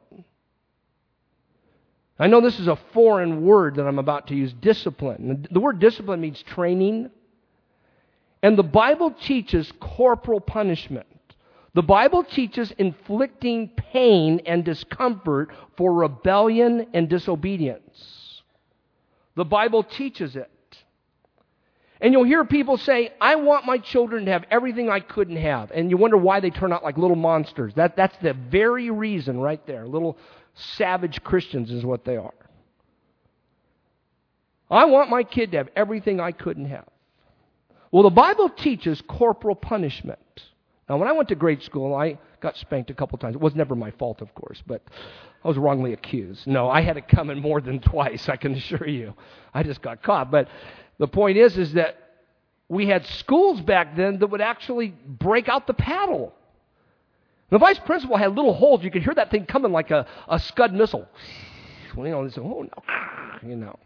I know this is a foreign word that I'm about to use, discipline. The word discipline means training. And the Bible teaches corporal punishment. The Bible teaches inflicting pain and discomfort for rebellion and disobedience. The Bible teaches it. And you'll hear people say, I want my children to have everything I couldn't have. And you wonder why they turn out like little monsters. That, that's the very reason right there. Little savage Christians is what they are. I want my kid to have everything I couldn't have. Well, the Bible teaches corporal punishment. Now, when I went to grade school, I got spanked a couple times. It was never my fault, of course, but I was wrongly accused. No, I had it coming more than twice, I can assure you. I just got caught. But the point is, is that we had schools back then that would actually break out the paddle. The vice principal had little holes. You could hear that thing coming like a, a Scud missile. You know, they say, oh, no. You know.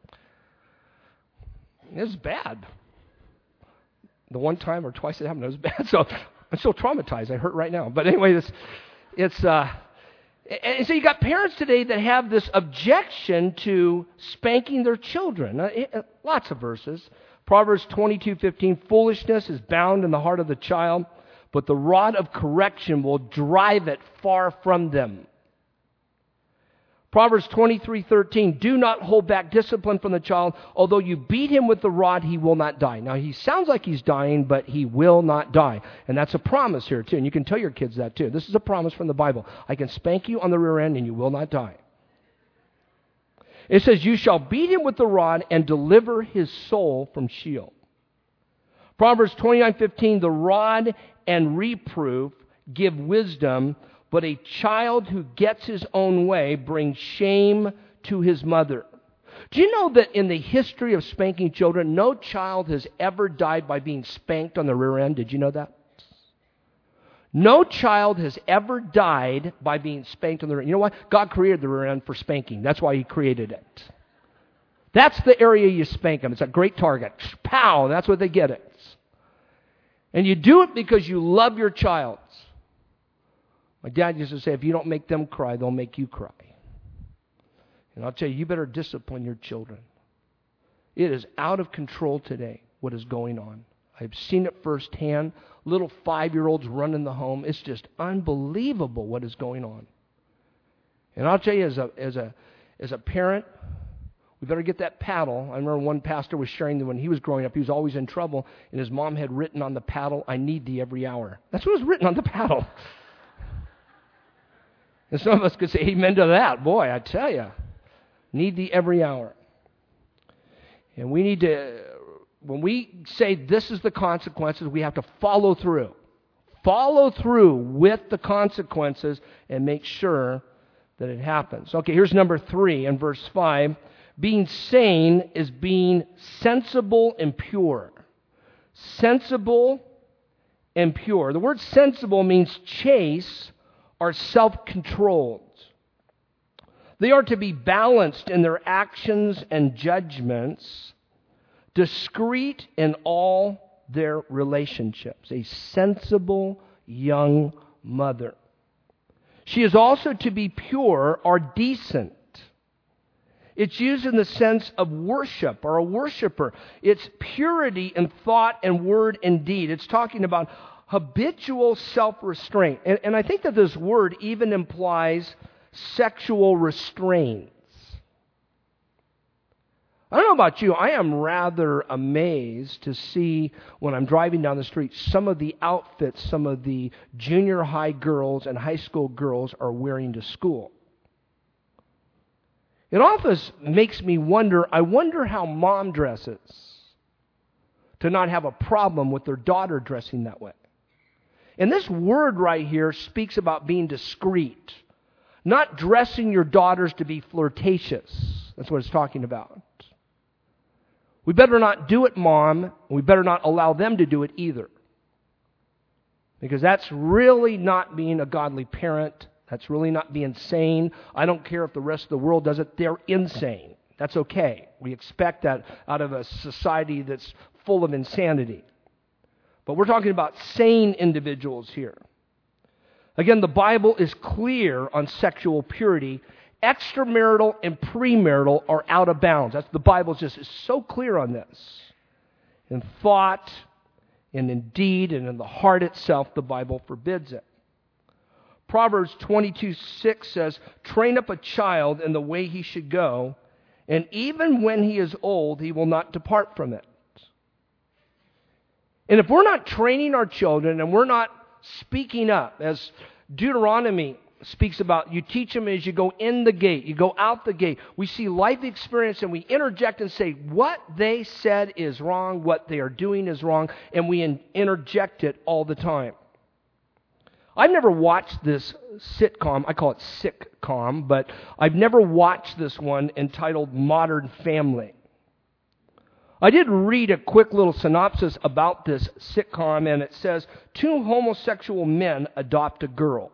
It was bad. The one time or twice it happened, it was bad. So I'm still traumatized. I hurt right now. But anyway, it's, it's uh, and so you got parents today that have this objection to spanking their children. Uh, it, lots of verses. Proverbs twenty-two fifteen, foolishness is bound in the heart of the child, but the rod of correction will drive it far from them. Proverbs twenty-three thirteen, do not hold back discipline from the child. Although you beat him with the rod, he will not die. Now, he sounds like he's dying, but he will not die. And that's a promise here, too. And you can tell your kids that, too. This is a promise from the Bible. I can spank you on the rear end, and you will not die. It says, you shall beat him with the rod and deliver his soul from Sheol. Proverbs twenty-nine fifteen, the rod and reproof give wisdom, but a child who gets his own way brings shame to his mother. Do you know that in the history of spanking children, no child has ever died by being spanked on the rear end? Did you know that? No child has ever died by being spanked on the rear end. You know what? God created the rear end for spanking. That's why He created it. That's the area you spank them. It's a great target. Pow! That's what they get it. And you do it because you love your child. My dad used to say, if you don't make them cry, they'll make you cry. And I'll tell you, you better discipline your children. It is out of control today, what is going on. I've seen it firsthand. Little five-year-olds running the home. It's just unbelievable what is going on. And I'll tell you, as a as a as a parent, we better get that paddle. I remember one pastor was sharing that when he was growing up, he was always in trouble, and his mom had written on the paddle, I need thee every hour. That's what was written on the paddle. And some of us could say amen to that. Boy, I tell you, need thee every hour. And we need to, when we say this is the consequences, we have to follow through. Follow through with the consequences and make sure that it happens. Okay, here's number three in verse five. Being sane is being sensible and pure. Sensible and pure. The word sensible means chaste or self-controlled. They are to be balanced in their actions and judgments, discreet in all their relationships. A sensible young mother. She is also to be pure or decent. It's used in the sense of worship or a worshiper. It's purity in thought and word and deed. It's talking about habitual self-restraint. And, and I think that this word even implies sexual restraints. I don't know about you, I am rather amazed to see when I'm driving down the street some of the outfits some of the junior high girls and high school girls are wearing to school. It often makes me wonder, I wonder how mom dresses to not have a problem with their daughter dressing that way. And this word right here speaks about being discreet, not dressing your daughters to be flirtatious. That's what it's talking about. We better not do it, Mom. We better not allow them to do it either. Because that's really not being a godly parent. That's really not being sane. I don't care if the rest of the world does it. They're insane. That's okay. We expect that out of a society that's full of insanity. But we're talking about sane individuals here. Again, the Bible is clear on sexual purity. Extramarital and premarital are out of bounds. That's the Bible just is so clear on this. In thought and in deed and in the heart itself, the Bible forbids it. Proverbs twenty-two six says, train up a child in the way he should go, and even when he is old, he will not depart from it. And if we're not training our children and we're not speaking up, as Deuteronomy speaks about, you teach them as you go in the gate, you go out the gate. We see life experience and we interject and say what they said is wrong, what they are doing is wrong, and we in- interject it all the time. I've never watched this sitcom, I call it sitcom, but I've never watched this one entitled Modern Family. I did read a quick little synopsis about this sitcom, and it says, two homosexual men adopt a girl.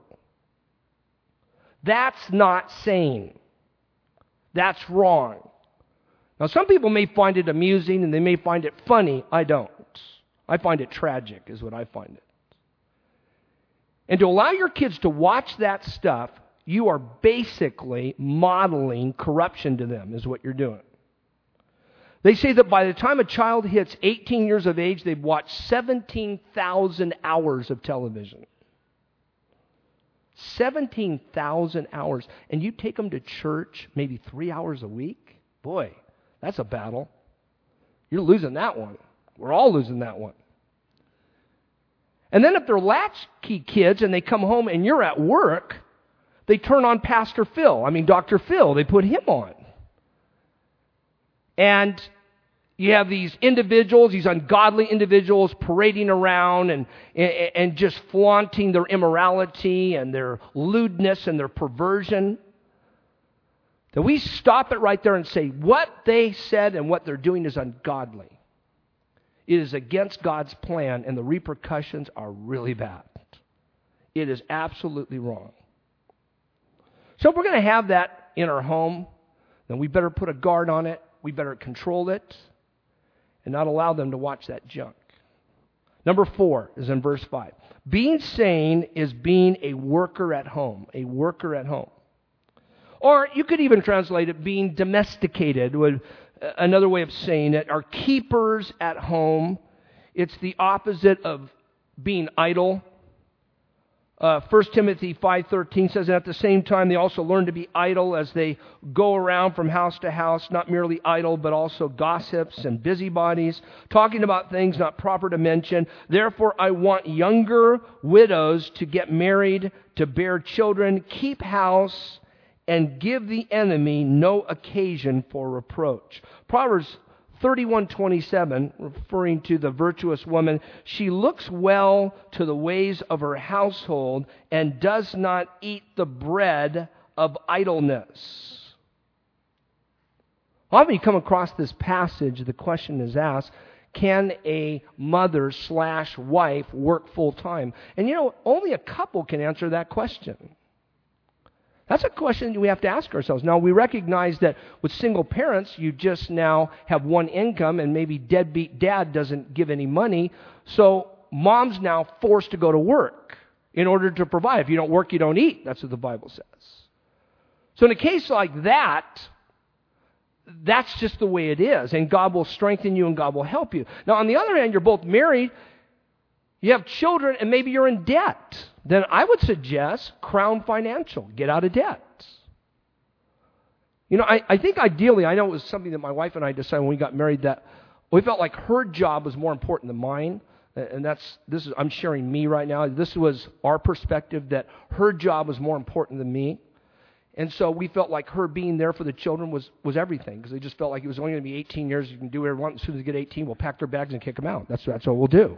That's not sane. That's wrong. Now, some people may find it amusing, and they may find it funny. I don't. I find it tragic, is what I find it. And to allow your kids to watch that stuff, you are basically modeling corruption to them, is what you're doing. They say that by the time a child hits eighteen years of age, they've watched seventeen thousand hours of television. seventeen thousand hours. And you take them to church maybe three hours a week? Boy, that's a battle. You're losing that one. We're all losing that one. And then if they're latchkey kids and they come home and you're at work, they turn on Pastor Phil. I mean, Doctor Phil. They put him on. And you have these individuals, these ungodly individuals parading around and, and, and just flaunting their immorality and their lewdness and their perversion. That we stop it right there and say, what they said and what they're doing is ungodly. It is against God's plan, and the repercussions are really bad. It is absolutely wrong. So if we're going to have that in our home, then we better put a guard on it. We better control it and not allow them to watch that junk. Number four is in verse five. Being sane is being a worker at home. A worker at home. Or you could even translate it being domesticated, with another way of saying it, are keepers at home. It's the opposite of being idle. Uh, First Timothy five thirteen says, and at the same time they also learn to be idle as they go around from house to house, not merely idle, but also gossips and busybodies, talking about things not proper to mention. Therefore I want younger widows to get married, to bear children, keep house, and give the enemy no occasion for reproach. Proverbs thirty-one twenty-seven, referring to the virtuous woman, she looks well to the ways of her household and does not eat the bread of idleness. Often you come across this passage, the question is asked, can a mother slash wife work full time? And you know, only a couple can answer that question. That's a question we have to ask ourselves. Now, we recognize that with single parents, you just now have one income and maybe deadbeat dad doesn't give any money. So mom's now forced to go to work in order to provide. If you don't work, you don't eat. That's what the Bible says. So in a case like that, that's just the way it is. And God will strengthen you and God will help you. Now, on the other hand, you're both married. You have children and maybe you're in debt. Then I would suggest Crown Financial. Get out of debt. You know, I, I think ideally, I know it was something that my wife and I decided when we got married that we felt like her job was more important than mine. And that's, this is, I'm sharing me right now. This was our perspective that her job was more important than me. And so we felt like her being there for the children was, was everything. Because they just felt like it was only going to be eighteen years. You can do whatever you want. As soon as they get eighteen, we'll pack their bags and kick them out. That's, that's what we'll do.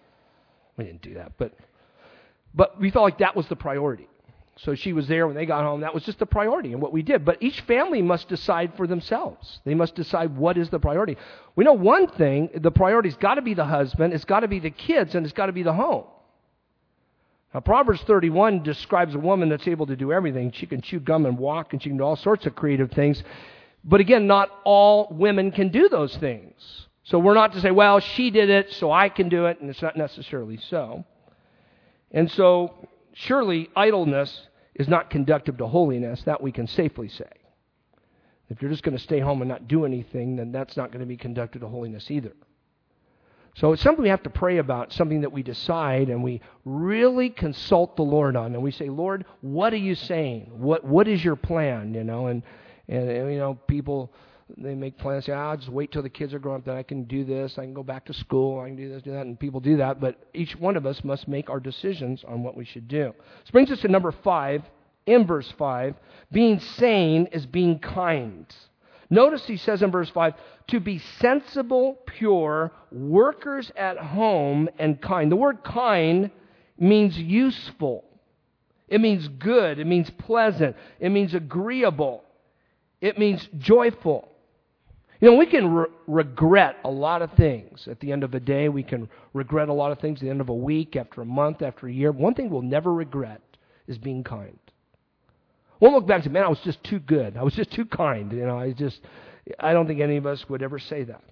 We didn't do that, but... But we felt like that was the priority. So she was there when they got home. That was just the priority and what we did. But each family must decide for themselves. They must decide what is the priority. We know one thing, the priority's got to be the husband, it's got to be the kids, and it's got to be the home. Now, Proverbs thirty-one describes a woman that's able to do everything. She can chew gum and walk, and she can do all sorts of creative things. But again, not all women can do those things. So we're not to say, well, she did it, so I can do it, and it's not necessarily so. And so, surely, idleness is not conducive to holiness. That we can safely say. If you're just going to stay home and not do anything, then that's not going to be conducive to holiness either. So it's something we have to pray about, something that we decide and we really consult the Lord on. And we say, Lord, what are you saying? What What is your plan? You know, and, and, and you know, people... They make plans, say, ah, I'll just wait till the kids are grown up, then I can do this, I can go back to school, I can do this, do that, and people do that, but each one of us must make our decisions on what we should do. This brings us to number five, in verse five, being sane is being kind. Notice he says in verse five, to be sensible, pure, workers at home, and kind. The word kind means useful. It means good. It means pleasant. It means agreeable. It means joyful. You know, we can re- regret a lot of things. At the end of a day, we can regret a lot of things at the end of a week, after a month, after a year. One thing we'll never regret is being kind. We'll look back and say, man, I was just too good. I was just too kind. You know, I just, I don't think any of us would ever say that.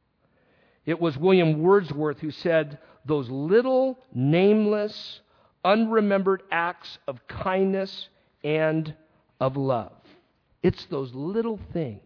It was William Wordsworth who said, those little, nameless, unremembered acts of kindness and of love. It's those little things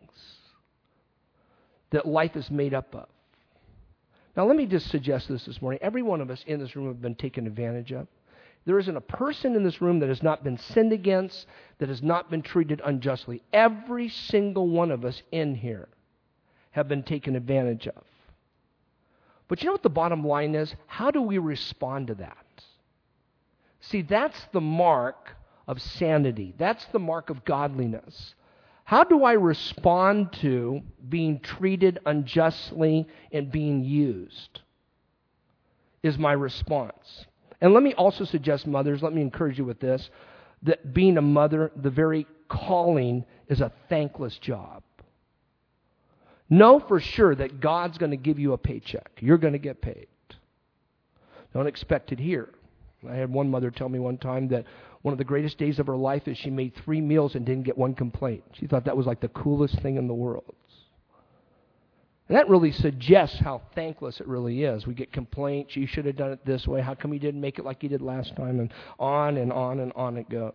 that life is made up of. Now, let me just suggest this this morning. Every one of us in this room have been taken advantage of. There isn't a person in this room that has not been sinned against, that has not been treated unjustly. Every single one of us in here have been taken advantage of. But you know what the bottom line is? How do we respond to that? See, that's the mark of sanity. That's the mark of godliness. How do I respond to being treated unjustly and being used? Is my response. And let me also suggest, mothers, let me encourage you with this, that being a mother, the very calling, is a thankless job. Know for sure that God's going to give you a paycheck. You're going to get paid. Don't expect it here. I had one mother tell me one time that one of the greatest days of her life is she made three meals and didn't get one complaint. She thought that was like the coolest thing in the world. And that really suggests how thankless it really is. We get complaints, you should have done it this way, how come you didn't make it like you did last time, and on and on and on it goes.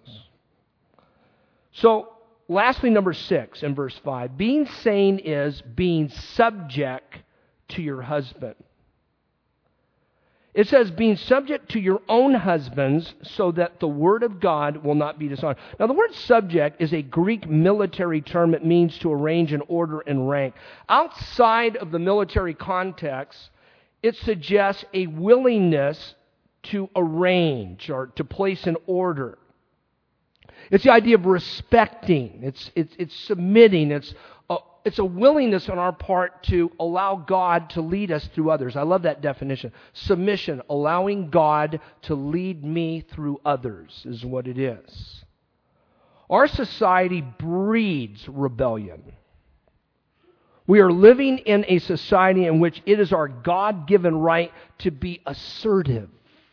So, lastly, number six in verse five, being sane is being subject to your husband. It says, being subject to your own husbands so that the word of God will not be dishonored. Now, the word subject is a Greek military term. It means to arrange in order and rank. Outside of the military context, it suggests a willingness to arrange or to place in order. It's the idea of respecting. It's, it's, it's submitting. It's a, it's a willingness on our part to allow God to lead us through others. I love that definition. Submission, allowing God to lead me through others is what it is. Our society breeds rebellion. We are living in a society in which it is our God-given right to be assertive,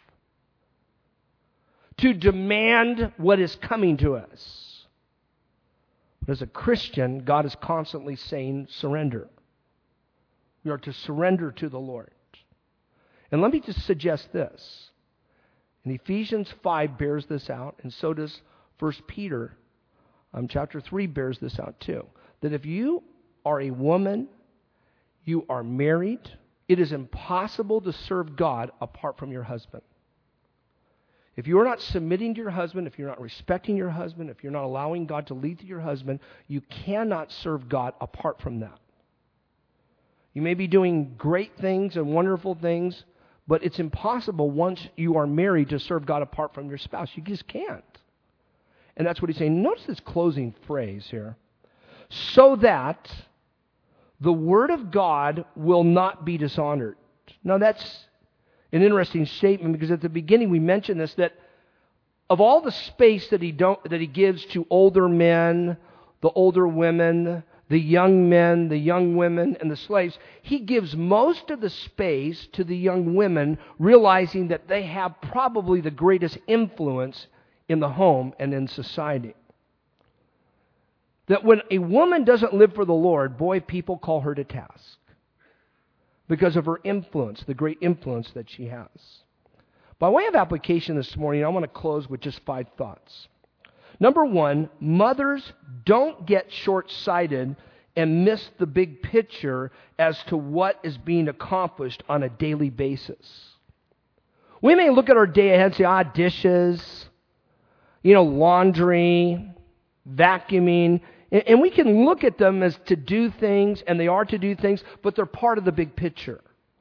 to demand what is coming to us. But as a Christian, God is constantly saying, surrender. We are to surrender to the Lord. And let me just suggest this. And Ephesians five bears this out, and so does First Peter um, chapter three bears this out too. That if you are a woman, you are married, it is impossible to serve God apart from your husband. If you are not submitting to your husband, if you're not respecting your husband, if you're not allowing God to lead through your husband, you cannot serve God apart from that. You may be doing great things and wonderful things, but it's impossible once you are married to serve God apart from your spouse. You just can't. And that's what he's saying. Notice this closing phrase here. So that the word of God will not be dishonored. Now that's an interesting statement, because at the beginning we mentioned this, that of all the space that he don't that he gives to older men, the older women, the young men, the young women, and the slaves, he gives most of the space to the young women, realizing that they have probably the greatest influence in the home and in society. That when a woman doesn't live for the Lord, boy, people call her to task, because of her influence, the great influence that she has. By way of application this morning, I want to close with just five thoughts. Number one, mothers, don't get short-sighted and miss the big picture as to what is being accomplished on a daily basis. We may look at our day ahead and say, ah, dishes, you know, laundry, vacuuming. And we can look at them as to do things, and they are to do things, but they're part of the big picture.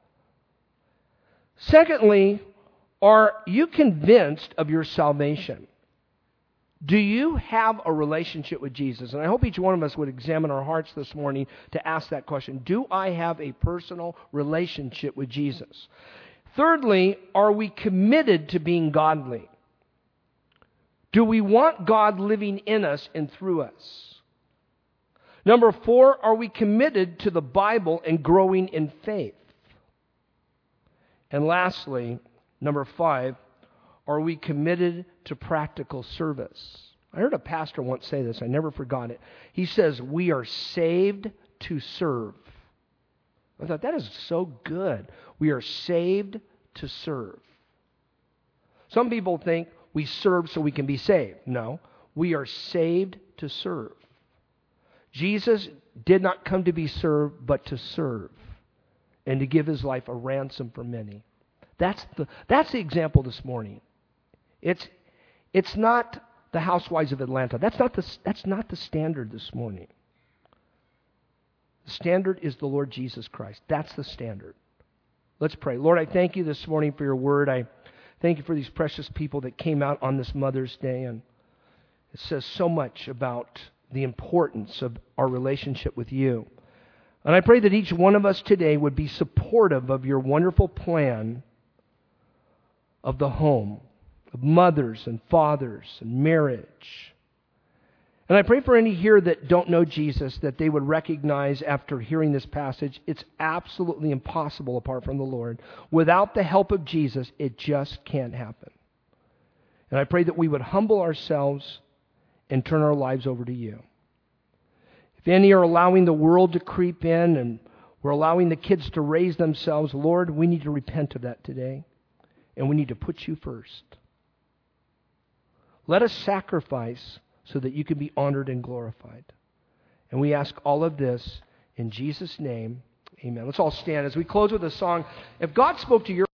Secondly, are you convinced of your salvation? Do you have a relationship with Jesus? And I hope each one of us would examine our hearts this morning to ask that question. Do I have a personal relationship with Jesus? Thirdly, are we committed to being godly? Do we want God living in us and through us? Number four, are we committed to the Bible and growing in faith? And lastly, number five, are we committed to practical service? I heard a pastor once say this. I never forgot it. He says, we are saved to serve. I thought, that is so good. We are saved to serve. Some people think we serve so we can be saved. No, we are saved to serve. Jesus did not come to be served, but to serve, and to give his life a ransom for many. That's the, that's the example this morning. It's, it's not the Housewives of Atlanta. That's not the, that's not the standard this morning. The standard is the Lord Jesus Christ. That's the standard. Let's pray. Lord, I thank you this morning for your word. I thank you for these precious people that came out on this Mother's Day. And it says so much about the importance of our relationship with you. And I pray that each one of us today would be supportive of your wonderful plan of the home, of mothers and fathers and marriage. And I pray for any here that don't know Jesus, that they would recognize after hearing this passage, it's absolutely impossible apart from the Lord. Without the help of Jesus, it just can't happen. And I pray that we would humble ourselves and turn our lives over to you. If any are allowing the world to creep in and we're allowing the kids to raise themselves, Lord, we need to repent of that today. And we need to put you first. Let us sacrifice so that you can be honored and glorified. And we ask all of this in Jesus' name. Amen. Let's all stand as we close with a song. If God spoke to your